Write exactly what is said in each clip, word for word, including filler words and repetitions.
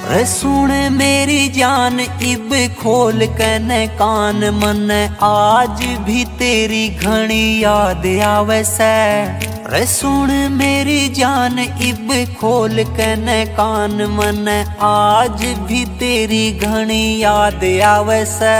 रे सुन मेरी जान इब खोल कने कान, मन आज भी तेरी घनी याद आवे से। रे सुन मेरी जान इब खोल कने कान, मन आज भी तेरी घनी याद आवे से।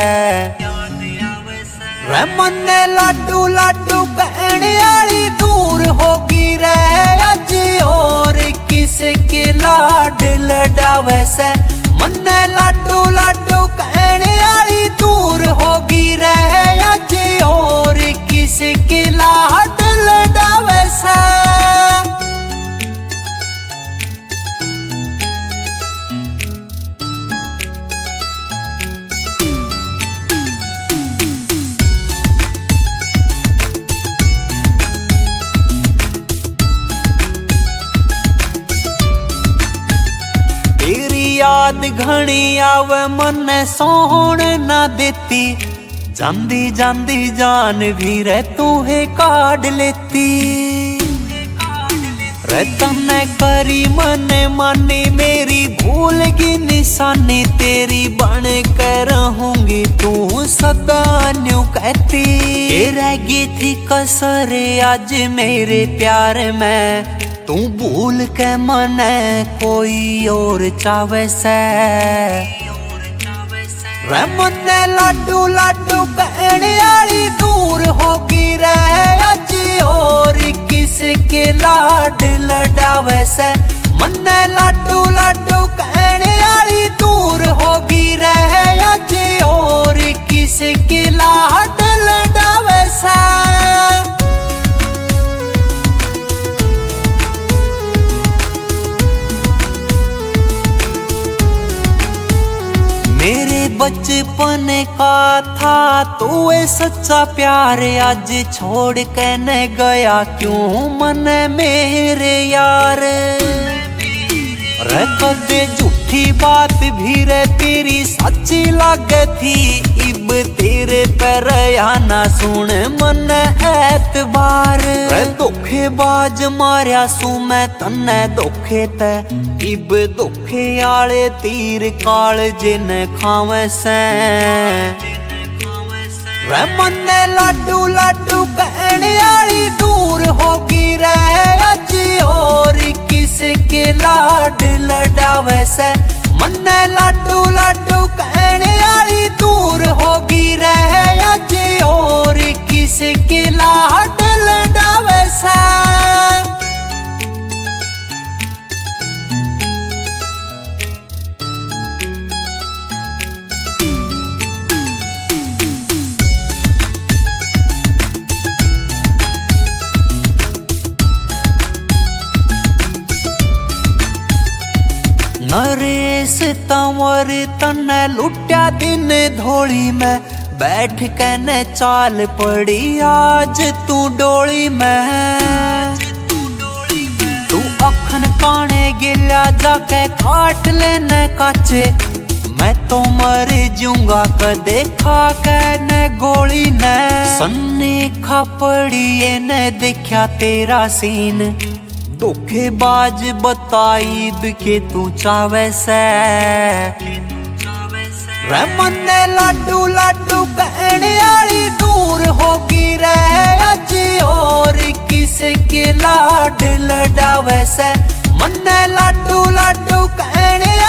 रे मन लाडू लाडू कहने वाली दूर होगी रे अज, और किसके लाड लडावे से। मन लाडू लाडू कहने वाली दूर होगी रे अज, और किसके लाड लडावे से। याद घनी आवे मन सोहण ना देती, जांदी जांदी जान भी रे तूहे काढ़ लेती। रे तन्ने करी मन मानी मेरी भूल की निशानी, तेरी बन कर रहूंगी तू सदा न्यू कहती। रहेगी थी कसर आज मेरे प्यार में, तू भूल के मन कोई और चावे से। रे मन लाडू लाडू कहने वाली दूर होगी रे अज, और किसके लाड लडावे से। मन लाडू लाडू कहने वाली दूर होगी रे अज, और किसके लाड लडावे से। मेरे बचपन का था तू ए सच्चा प्यार, आज छोड़ के न गया क्यों मन मेरे यार। रे कदे झूठी बात भी रे तेरी सच्ची लागे थी, इब तेरे पर आना सुन मन एतबार। रे धोखेबाज मारिया सू मैं तन्ने धोखे ते, इब धोखे आले तीर काल जिन खावे से। रे मन लाडू लाडू कहने वाली दूर होगी रे अज, और किसके लाड लडावे से। मन लाडू लाडू कहने वाली दूर होगी रे अज, और किसके लाड लडावे से। नरेश तंवर तन्ने लुट्या दिन धोली में, बैठ के न चाल पड़ी आज तू डोली में। तू अखन काने गिला जाके काट लेने काचे, मैं तो मर जूंगा कदे खा के न गोली न। सन्नी खापड़ी ने देखा तेरा सीन, धोखेबाज बताई के तू चावे से। रे मन लाडू लाडू कहने वाली दूर होगी रे अज, और किसके लाड लडावे से। मन लाडू लाडू कहने